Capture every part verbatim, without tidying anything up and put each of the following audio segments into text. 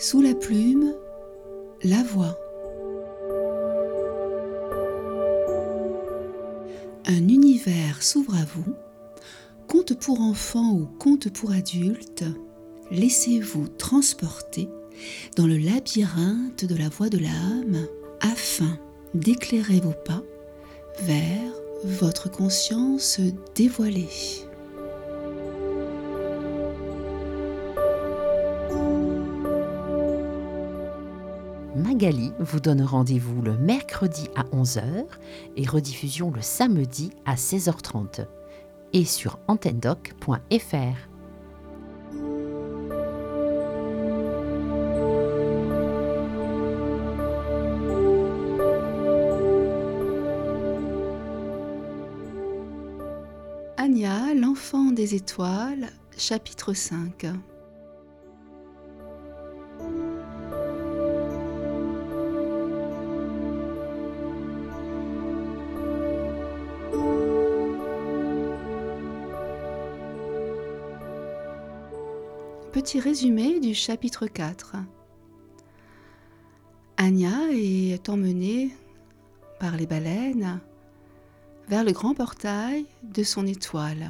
Sous la plume, la voix. Un univers s'ouvre à vous. Conte pour enfants ou conte pour adultes, laissez-vous transporter dans le labyrinthe de la voix de l'âme afin d'éclairer vos pas vers votre conscience dévoilée. Magali vous donne rendez-vous le mercredi à onze heures et rediffusion le samedi à seize heures trente et sur antenne doc point f r. Anya, l'enfant des étoiles, chapitre cinq. Petit résumé du chapitre quatre. Anya est emmenée par les baleines vers le grand portail de son étoile.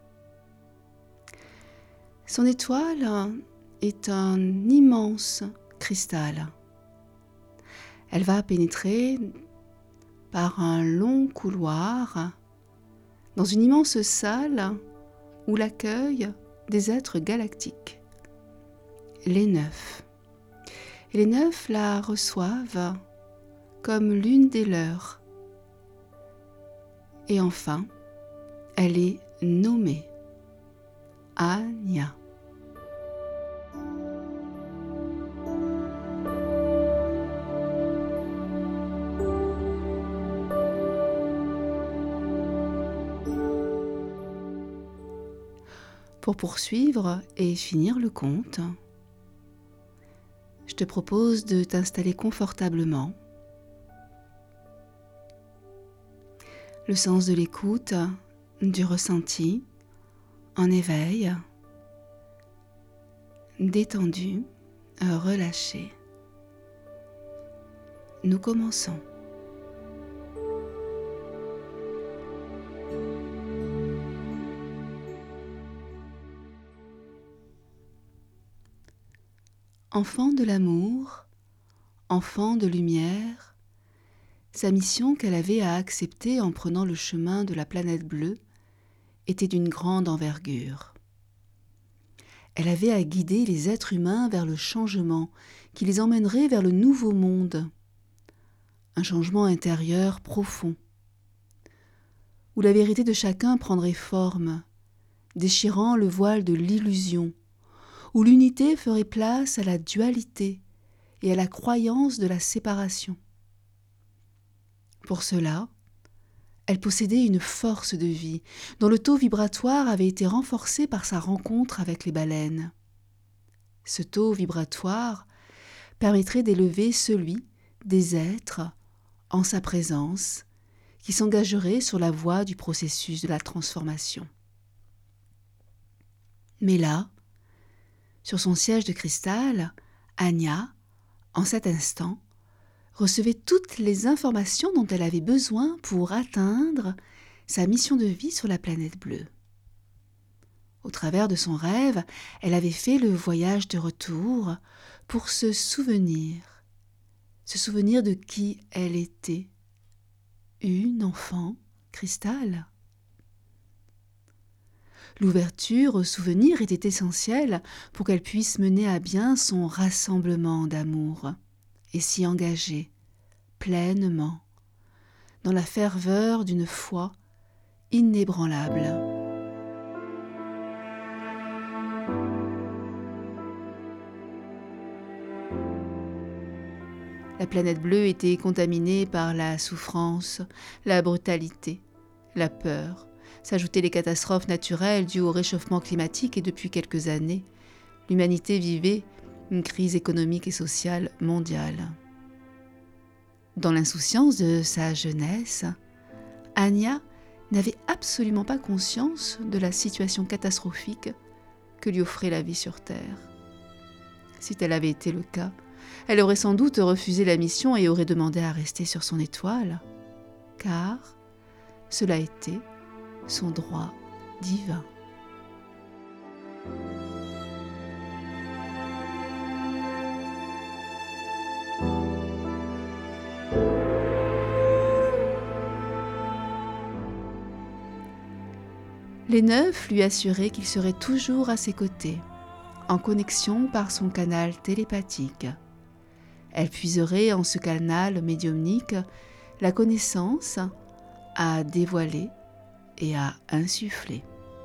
Son étoile est un immense cristal. Elle va pénétrer par un long couloir dans une immense salle où l'accueillent des êtres galactiques, les neufs. Et les neufs la reçoivent comme l'une des leurs. Et enfin, elle est nommée Anya. Pour poursuivre et finir le conte, je te propose de t'installer confortablement. Le sens de l'écoute, du ressenti, en éveil, détendu, relâché. Nous commençons. Enfant de l'amour, enfant de lumière, sa mission qu'elle avait à accepter en prenant le chemin de la planète bleue était d'une grande envergure. Elle avait à guider les êtres humains vers le changement qui les emmènerait vers le nouveau monde, un changement intérieur profond, où la vérité de chacun prendrait forme, déchirant le voile de l'illusion, où l'unité ferait place à la dualité et à la croyance de la séparation. Pour cela, elle possédait une force de vie, dont le taux vibratoire avait été renforcé par sa rencontre avec les baleines. Ce taux vibratoire permettrait d'élever celui des êtres en sa présence, qui s'engageraient sur la voie du processus de la transformation. Mais là, sur son siège de cristal, Anya, en cet instant, recevait toutes les informations dont elle avait besoin pour atteindre sa mission de vie sur la planète bleue. Au travers de son rêve, elle avait fait le voyage de retour pour se souvenir, se souvenir de qui elle était, une enfant cristal. L'ouverture au souvenir était essentielle pour qu'elle puisse mener à bien son rassemblement d'amour et s'y engager pleinement dans la ferveur d'une foi inébranlable. La planète bleue était contaminée par la souffrance, la brutalité, la peur. S'ajoutaient les catastrophes naturelles dues au réchauffement climatique et depuis quelques années, l'humanité vivait une crise économique et sociale mondiale. Dans l'insouciance de sa jeunesse, Anya n'avait absolument pas conscience de la situation catastrophique que lui offrait la vie sur Terre. Si tel avait été le cas, elle aurait sans doute refusé la mission et aurait demandé à rester sur son étoile, car cela était son droit divin. Les neufs lui assuraient qu'il serait toujours à ses côtés, en connexion par son canal télépathique. Elle puiserait en ce canal médiumnique la connaissance à dévoiler et à insuffler.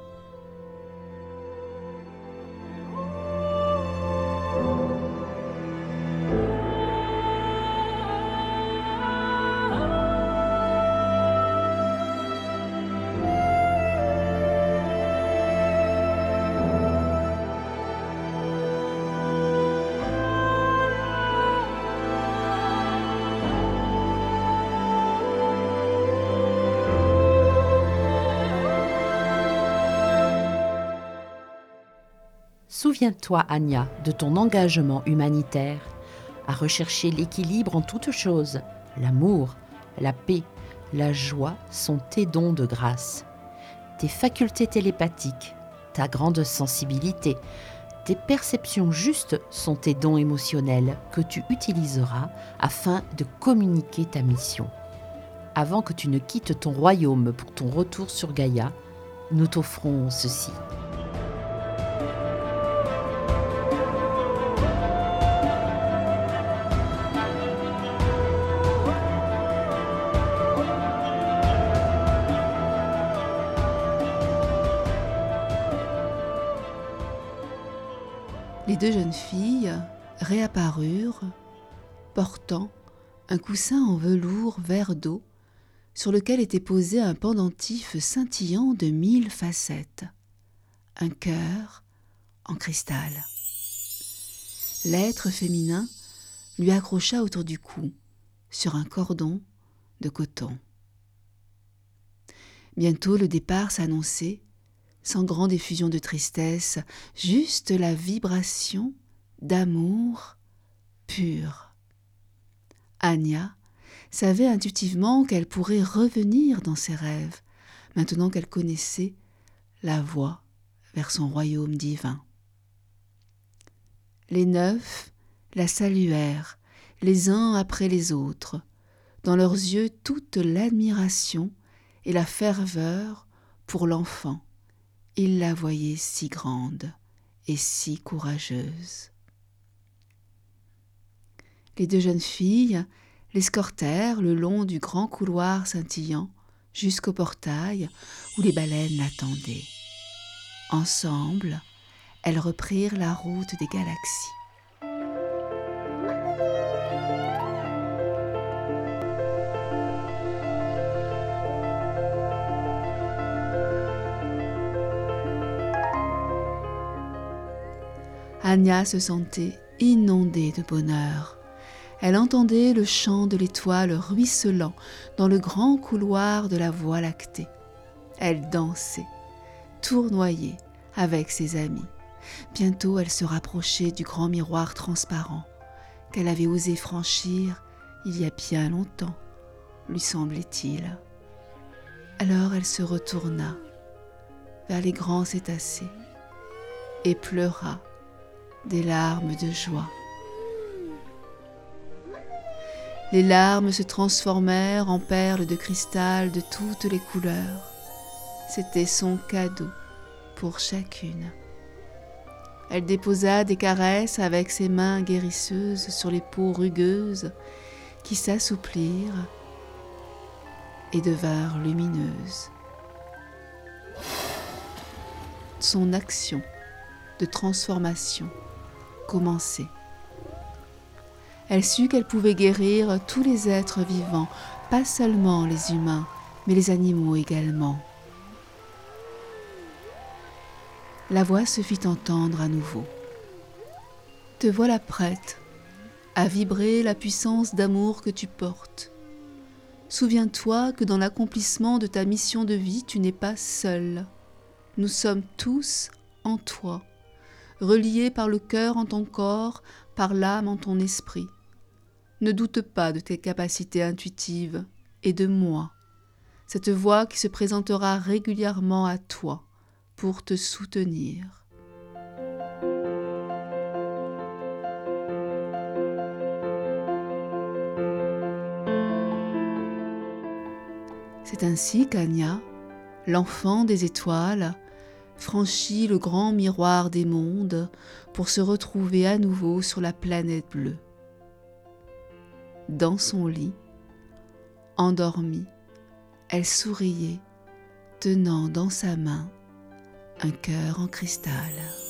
Souviens-toi, Anya, de ton engagement humanitaire à rechercher l'équilibre en toutes choses. L'amour, la paix, la joie sont tes dons de grâce. Tes facultés télépathiques, ta grande sensibilité, tes perceptions justes sont tes dons émotionnels que tu utiliseras afin de communiquer ta mission. Avant que tu ne quittes ton royaume pour ton retour sur Gaïa, nous t'offrons ceci. Les deux jeunes filles réapparurent, portant un coussin en velours vert d'eau sur lequel était posé un pendentif scintillant de mille facettes, un cœur en cristal. L'être féminin lui accrocha autour du cou, sur un cordon de coton. Bientôt le départ s'annonçait, sans grande effusion de tristesse, juste la vibration d'amour pur. Anya savait intuitivement qu'elle pourrait revenir dans ses rêves, maintenant qu'elle connaissait la voie vers son royaume divin. Les neufs la saluèrent, les uns après les autres, dans leurs yeux toute l'admiration et la ferveur pour l'enfant. Ils la voyaient si grande et si courageuse. Les deux jeunes filles l'escortèrent le long du grand couloir scintillant jusqu'au portail où les baleines l'attendaient. Ensemble, elles reprirent la route des galaxies. Anya se sentait inondée de bonheur. Elle entendait le chant de l'étoile ruisselant dans le grand couloir de la Voie lactée. Elle dansait, tournoyait avec ses amis. Bientôt, elle se rapprochait du grand miroir transparent qu'elle avait osé franchir il y a bien longtemps, lui semblait-il. Alors elle se retourna vers les grands cétacés et pleura des larmes de joie. Les larmes se transformèrent en perles de cristal de toutes les couleurs. C'était son cadeau pour chacune. Elle déposa des caresses avec ses mains guérisseuses sur les peaux rugueuses qui s'assouplirent et devinrent lumineuses. Son action de transformation commençait. Elle sut qu'elle pouvait guérir tous les êtres vivants, pas seulement les humains, mais les animaux également. La voix se fit entendre à nouveau. Te voilà prête à vibrer la puissance d'amour que tu portes. Souviens-toi que dans l'accomplissement de ta mission de vie, tu n'es pas seule. Nous sommes tous en toi. reliée par le cœur en ton corps, par l'âme en ton esprit. Ne doute pas de tes capacités intuitives et de moi, cette voix qui se présentera régulièrement à toi pour te soutenir. C'est ainsi qu'Anya, l'enfant des étoiles, franchit le grand miroir des mondes pour se retrouver à nouveau sur la planète bleue. Dans son lit, endormie, elle souriait, tenant dans sa main un cœur en cristal.